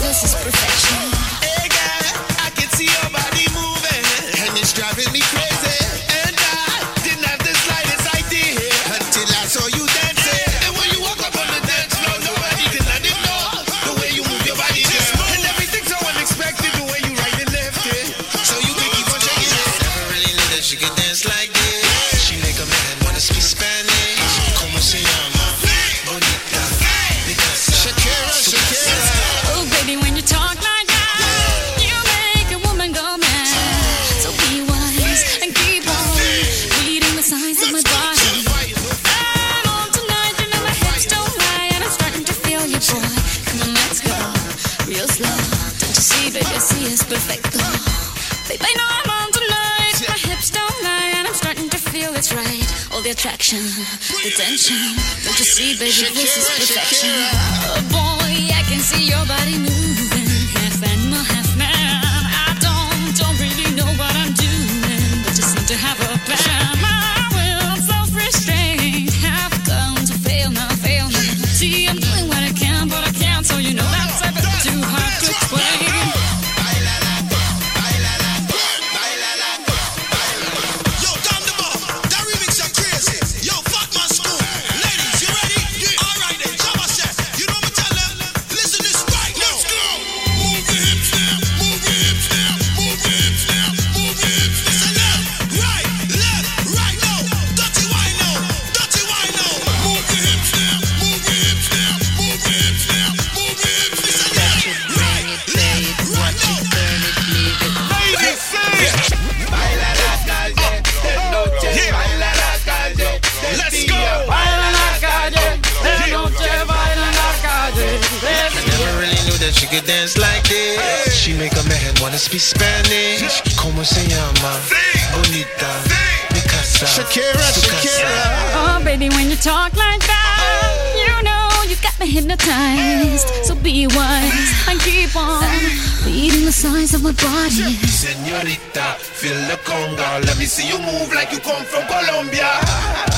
this is perfection. Hey girl, I can see your body moving, and it's driving me crazy. And I didn't have the slightest idea until I saw you dancing. And when you walk up on the dance floor, nobody can ignore the way you move your body, girl. And everything's so unexpected, the way you right and left it, so you can keep on shaking it. Never really knew that she could dance like this. She make a man wanna speak Spanish. Como se llama? Bonita. Shakira, Shakira. Oh baby, when you talk like that, you make a woman go mad. So be wise and keep on reading the signs of my body. I'm on tonight, you know my hips don't lie, and I'm starting to feel you, boy. Come on, let's go, real slow. Don't you see, baby, see it's perfecto. Baby, I know I'm on tonight, my hips don't lie, and I'm starting to feel it's right. All the attraction, the tension. Don't you see, baby, this is perfection. Oh boy, I can see your body moving, half animal, half man. I don't really know what I'm doing, but just seem to have a plan. My will, self-restraint, have come to fail now, fail now. See, I'm doing what I can, but I can't, so you know that's a bit too hard to explain. Yo, Tom the Bomb, that remix are crazy. Yo, fuck my school. Ladies, you ready? All right then, Jabba said. You know what I tell them? Listen this right now. Let's go. Move your hips now, move your hips now, move your hips now, move your hips now. Listen left, right now. Dirty wine now, dirty wine now. Move your hips now, move your hips now, move your hips now, move your hips. Listen left, right now. Ladies, sing. Baila la calle, de noche, baila la calle, de Let's día, go. baila la calle, de noche, baila la calle, de I never really knew that she could dance like this. She make a man wanna speak Spanish. Como se llama? Bonita. Mi casa. Shakira, Shakira. Oh, baby, when you talk like that, you know you got me hypnotized. So be wise and keep on reading the signs of my body. Señorita, feel the conga. Let me see you move like you come from Colombia.